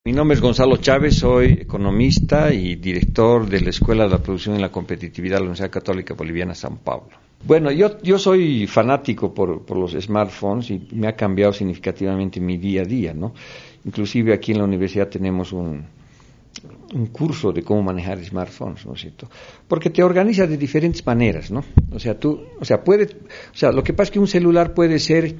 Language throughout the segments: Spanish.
Mi nombre es Gonzalo Chávez, soy economista y director de la Escuela de la Producción y la Competitividad de la Universidad Católica Boliviana San Pablo. Bueno, yo soy fanático por los smartphones y me ha cambiado significativamente mi día a día, ¿no? Inclusive aquí en la universidad tenemos un curso de cómo manejar smartphones, ¿no es cierto? Porque te organiza de diferentes maneras, ¿no? Lo que pasa es que un celular puede ser,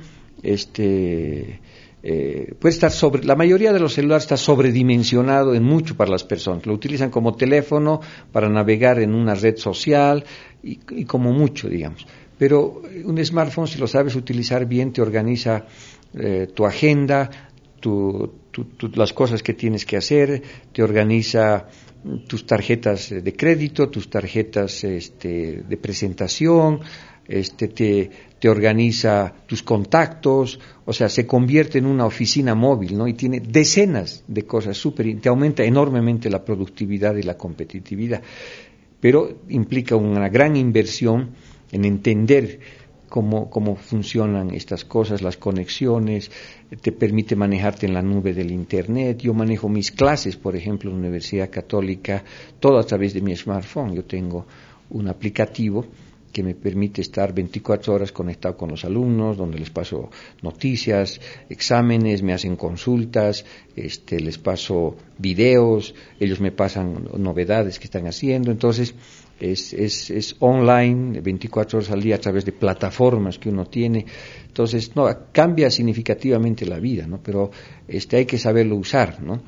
puede estar la mayoría de los celulares está sobredimensionado en mucho para las personas. Lo utilizan como teléfono para navegar en una red social y como mucho, digamos. Pero un smartphone, si lo sabes utilizar bien, te organiza tu agenda, las cosas que tienes que hacer, te organiza tus tarjetas de crédito, tus tarjetas de presentación, te organiza tus contactos, o sea, se convierte en una oficina móvil, ¿no? Y tiene decenas de cosas, te aumenta enormemente la productividad y la competitividad, pero implica una gran inversión en entender cómo funcionan estas cosas, las conexiones, te permite manejarte en la nube del Internet. Yo manejo mis clases, por ejemplo, en la Universidad Católica, todo a través de mi smartphone. Yo tengo un aplicativo que me permite estar 24 horas conectado con los alumnos, donde les paso noticias, exámenes, me hacen consultas, les paso videos, ellos me pasan novedades que están haciendo. Entonces, es online, 24 horas al día a través de plataformas que uno tiene. Entonces, no, cambia significativamente la vida, ¿no? Pero hay que saberlo usar, ¿no?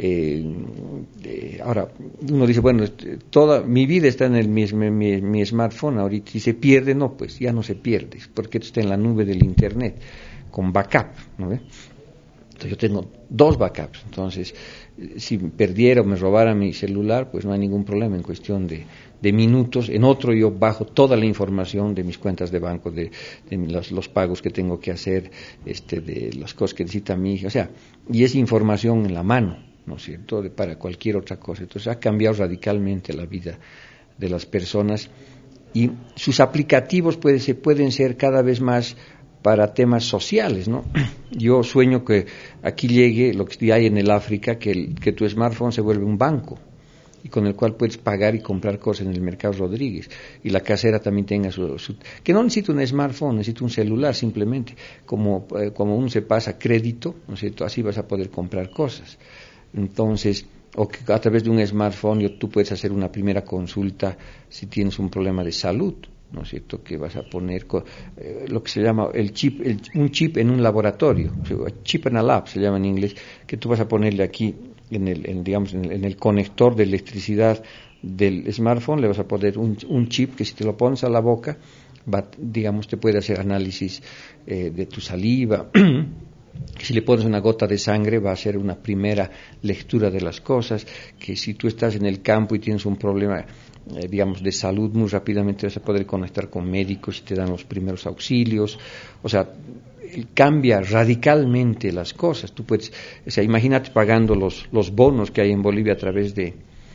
Ahora, uno dice, bueno, toda mi vida está en mi smartphone ahorita, si se pierde, no, pues ya no se pierde, porque está en la nube del Internet, con backup, ¿no ve? Entonces yo tengo 2 backups, entonces si perdiera o me robara mi celular, pues no hay ningún problema, en cuestión de minutos. En otro yo bajo toda la información de mis cuentas de banco, de los pagos que tengo que hacer, de las cosas que necesita mi hija, o sea, y es información en la mano, ¿no es cierto?, para cualquier otra cosa. Entonces ha cambiado radicalmente la vida de las personas y sus aplicativos pueden ser cada vez más para temas sociales, ¿no? Yo sueño que aquí llegue lo que hay en el África, que tu smartphone se vuelve un banco y con el cual puedes pagar y comprar cosas en el Mercado Rodríguez, y la casera también tenga que no necesita un smartphone, necesita un celular simplemente, como uno se pasa crédito, ¿no es cierto?, así vas a poder comprar cosas. Entonces, o que a través de un smartphone tú puedes hacer una primera consulta si tienes un problema de salud, ¿no es cierto?, que vas a poner lo que se llama un chip en un laboratorio, chip in a lab se llama en inglés, que tú vas a ponerle aquí en el conector de electricidad del smartphone, le vas a poner un chip que si te lo pones a la boca, te puede hacer análisis de tu saliva. Si le pones una gota de sangre va a ser una primera lectura de las cosas, que si tú estás en el campo y tienes un problema de salud, muy rápidamente vas a poder conectar con médicos y te dan los primeros auxilios. O sea, cambia radicalmente las cosas. Tú puedes, imagínate pagando los bonos que hay en Bolivia a través de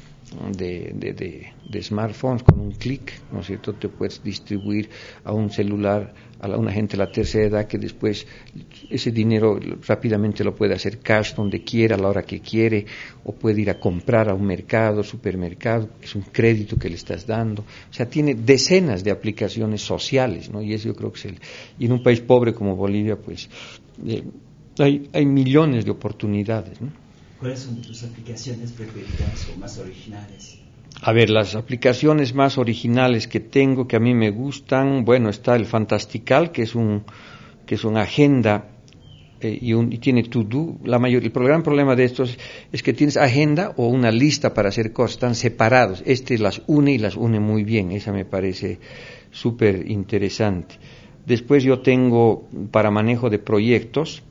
smartphones, con un clic, ¿no es cierto?, te puedes distribuir a un celular a una gente de la tercera edad, que después ese dinero rápidamente lo puede hacer cash donde quiera, a la hora que quiere, o puede ir a comprar a un supermercado, que es un crédito que le estás dando. O sea, tiene decenas de aplicaciones sociales, ¿no? Y eso yo creo que y en un país pobre como Bolivia, pues hay millones de oportunidades, ¿no? ¿Cuáles son tus aplicaciones preferidas o más originales? A ver, las aplicaciones más originales que tengo, que a mí me gustan, bueno, está el Fantastical, que es una agenda y tiene to do. El gran problema de estos es que tienes agenda o una lista para hacer cosas, están separados. Las une y las une muy bien, esa me parece súper interesante. Después yo tengo para manejo de proyectos,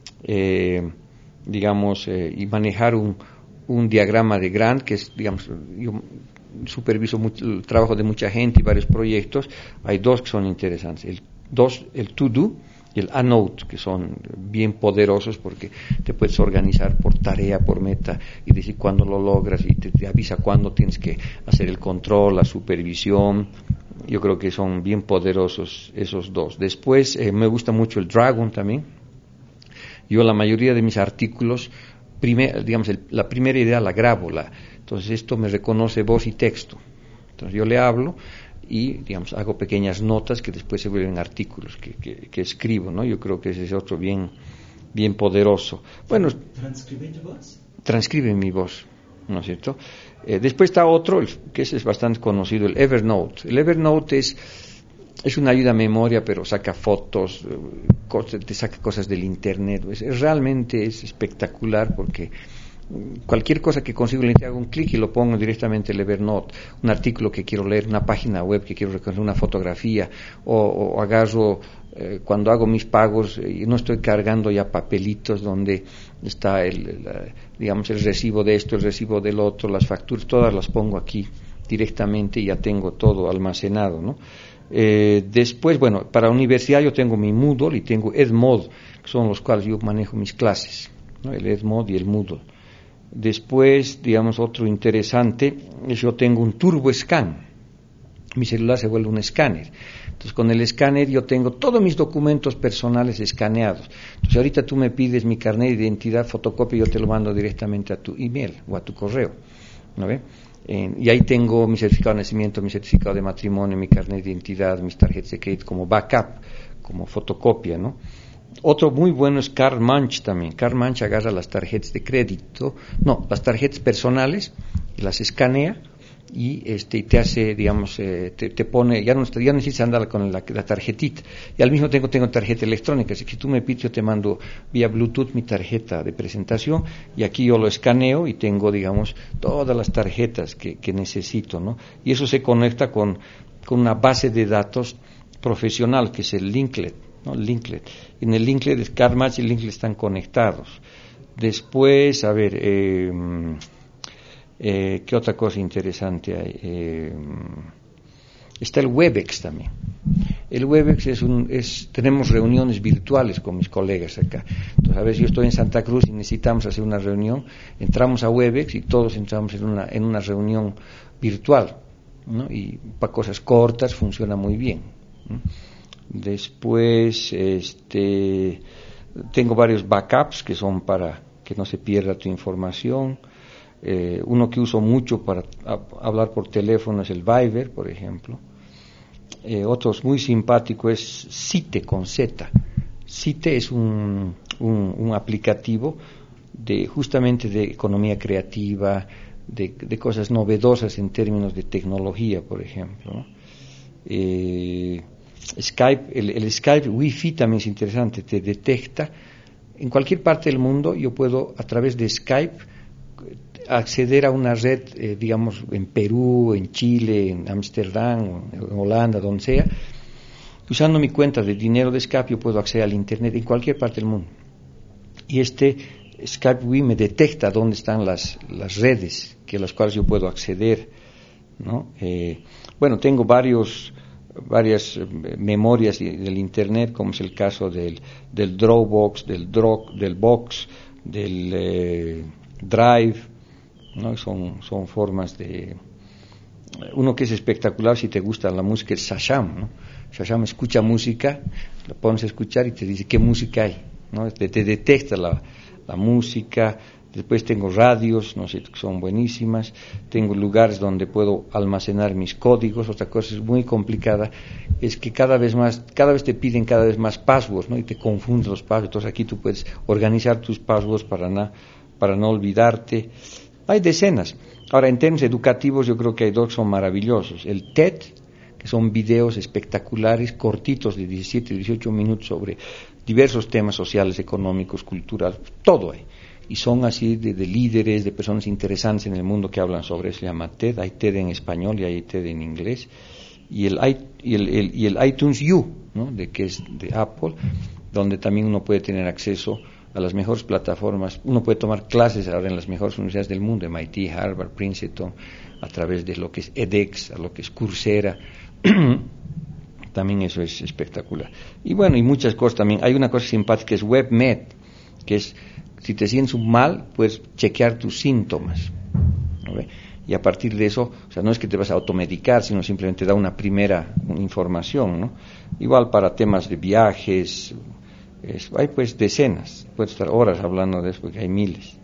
y manejar un diagrama de Gantt, que es, yo superviso el trabajo de mucha gente y varios proyectos. Hay 2 que son interesantes, el to do y el a note, que son bien poderosos porque te puedes organizar por tarea, por meta, y decir cuándo lo logras, y te avisa cuándo tienes que hacer el control, la supervisión. Yo creo que son bien poderosos esos 2. Después me gusta mucho el Dragon también. Yo la mayoría de mis artículos la primera idea la grabo, entonces esto me reconoce voz y texto. Entonces yo le hablo y, digamos, hago pequeñas notas que después se vuelven artículos que escribo, ¿no? Yo creo que ese es otro bien poderoso. Bueno, ¿Transcribe tu voz? Transcribe mi voz, ¿no es cierto? Después está otro, que ese es bastante conocido, el Evernote. El Evernote es una ayuda a memoria, pero saca fotos, te saca cosas del internet. Realmente es espectacular porque cualquier cosa que consigo en internet hago un clic y lo pongo directamente en el Evernote. Un artículo que quiero leer, una página web que quiero reconocer, una fotografía, o agarro cuando hago mis pagos y no estoy cargando ya papelitos donde está el recibo de esto, el recibo del otro, las facturas, todas las pongo aquí directamente y ya tengo todo almacenado, ¿no? Después, bueno, para la universidad yo tengo mi Moodle y tengo Edmodo, que son los cuales yo manejo mis clases, ¿no? El Edmodo y el Moodle. Después, digamos, otro interesante es yo tengo un TurboScan. Mi celular se vuelve un escáner. Entonces, con el escáner yo tengo todos mis documentos personales escaneados. Entonces, ahorita tú me pides mi carnet de identidad, fotocopia, y yo te lo mando directamente a tu email o a tu correo, ¿no ve? Y ahí tengo mi certificado de nacimiento, mi certificado de matrimonio, mi carnet de identidad, mis tarjetas de crédito como backup, como fotocopia, ¿no? Otro muy bueno es CardMunch también. CardMunch agarra las tarjetas de crédito, las tarjetas personales, y las escanea y te hace, digamos, te pone, ya no necesitas andar con la tarjetita. Y al mismo tiempo tengo tarjeta electrónica, así que si tú me pides, yo te mando vía Bluetooth mi tarjeta de presentación y aquí yo lo escaneo y tengo, digamos, todas las tarjetas que necesito, ¿no? Y eso se conecta con una base de datos profesional que es el Linklet, ¿no? Linklet. En el Linklet, el CardMunch y el Linklet están conectados. Después, a ver, ¿qué otra cosa interesante hay? Está el Webex también. El Webex tenemos reuniones virtuales con mis colegas acá. Entonces, a veces yo estoy en Santa Cruz y necesitamos hacer una reunión, entramos a Webex y todos entramos en una reunión virtual, ¿no? Y para cosas cortas funciona muy bien, ¿no? Después, tengo varios backups que son para que no se pierda tu información. Uno que uso mucho para hablar por teléfono es el Viber, por ejemplo. Otro muy simpático es Cite con Z. Cite es un aplicativo justamente de economía creativa, de cosas novedosas en términos de tecnología, por ejemplo, ¿no? Skype, el Skype Wi-Fi también es interesante, te detecta en cualquier parte del mundo. Yo puedo a través de Skype acceder a una red, digamos, en Perú, en Chile, en Ámsterdam, en Holanda, donde sea. Usando mi cuenta de dinero de Skype yo puedo acceder al internet en cualquier parte del mundo. Y Skype Wi me detecta dónde están las redes a las cuales yo puedo acceder, ¿no? Bueno, tengo varias memorias del internet, como es el caso del Dropbox, del Box, del Drive, ¿no? Son formas de... Uno que es espectacular si te gusta la música es Shazam, ¿no? Shazam escucha música, lo pones a escuchar y te dice qué música hay, ¿no? Te detecta la música. Después tengo radios, no sé, que son buenísimas. Tengo lugares donde puedo almacenar mis códigos. Otra cosa es muy complicada, es que cada vez te piden cada vez más passwords, ¿no? Y te confunden los passwords. Entonces aquí tú puedes organizar tus passwords para no olvidarte. Hay decenas. Ahora, en términos educativos, yo creo que hay dos que son maravillosos. El TED, que son videos espectaculares, cortitos de 17, 18 minutos sobre diversos temas sociales, económicos, culturales, todo hay. Y son así de líderes, de personas interesantes en el mundo que hablan sobre eso. Se llama TED. Hay TED en español y hay TED en inglés. Y el iTunes U, ¿no? Que es de Apple, donde también uno puede tener acceso a las mejores plataformas. Uno puede tomar clases ahora en las mejores universidades del mundo, MIT, Harvard, Princeton, a través de lo que es edX, a lo que es Coursera. También eso es espectacular. Y bueno, y muchas cosas también. Hay una cosa simpática que es WebMed, que es, si te sientes mal, puedes chequear tus síntomas, ¿no? Y a partir de eso, o sea, no es que te vas a automedicar, sino simplemente da una primera información, ¿no? Igual para temas de viajes, hay pues decenas, puedes estar horas hablando de eso porque hay miles.